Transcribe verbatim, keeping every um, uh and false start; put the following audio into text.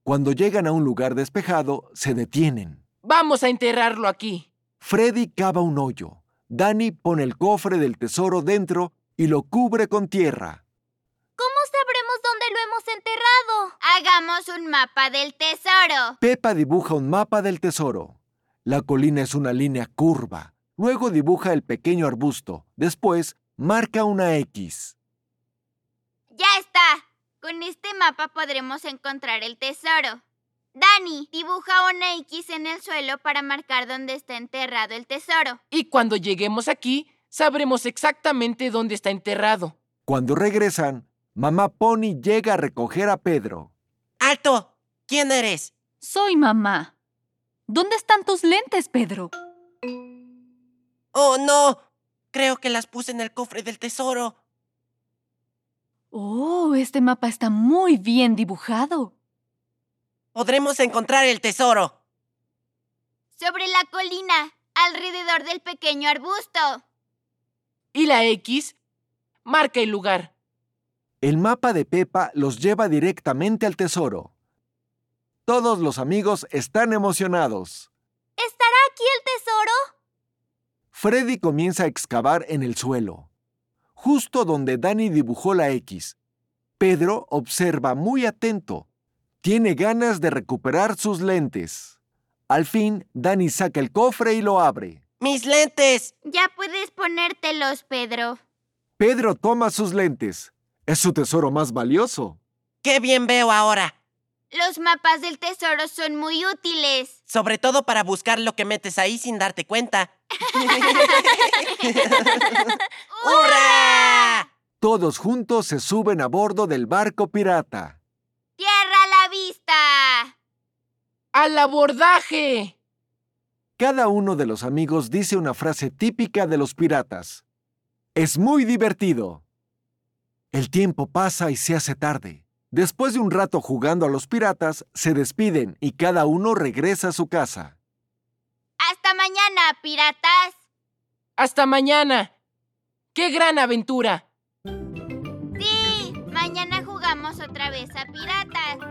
Cuando llegan a un lugar despejado, se detienen. Vamos a enterrarlo aquí. Freddy cava un hoyo. Danny pone el cofre del tesoro dentro y lo cubre con tierra. ¿Cómo sabremos dónde lo hemos enterrado? Hagamos un mapa del tesoro. Peppa dibuja un mapa del tesoro. La colina es una línea curva. Luego dibuja el pequeño arbusto. Después, marca una X. ¡Ya está! Con este mapa podremos encontrar el tesoro. Danny, dibuja una X en el suelo para marcar dónde está enterrado el tesoro. Y cuando lleguemos aquí, sabremos exactamente dónde está enterrado. Cuando regresan, Mamá Pony llega a recoger a Pedro. ¡Alto! ¿Quién eres? Soy mamá. ¿Dónde están tus lentes, Pedro? ¡Oh, no! Creo que las puse en el cofre del tesoro. Oh, este mapa está muy bien dibujado. ¡Podremos encontrar el tesoro! Sobre la colina, alrededor del pequeño arbusto. Y la X marca el lugar. El mapa de Peppa los lleva directamente al tesoro. Todos los amigos están emocionados. ¿Estará aquí el tesoro? Freddy comienza a excavar en el suelo, justo donde Danny dibujó la X. Pedro observa muy atento. Tiene ganas de recuperar sus lentes. Al fin, Danny saca el cofre y lo abre. ¡Mis lentes! Ya puedes ponértelos, Pedro. Pedro toma sus lentes. Es su tesoro más valioso. ¡Qué bien veo ahora! Los mapas del tesoro son muy útiles. Sobre todo para buscar lo que metes ahí sin darte cuenta. ¡Hurra! Todos juntos se suben a bordo del barco pirata. ¡Tierra a la vista! ¡Al abordaje! Cada uno de los amigos dice una frase típica de los piratas. Es muy divertido. El tiempo pasa y se hace tarde. Después de un rato jugando a los piratas, se despiden y cada uno regresa a su casa. ¡Hasta mañana, piratas! ¡Hasta mañana! ¡Qué gran aventura! Sí, mañana jugamos otra vez a piratas.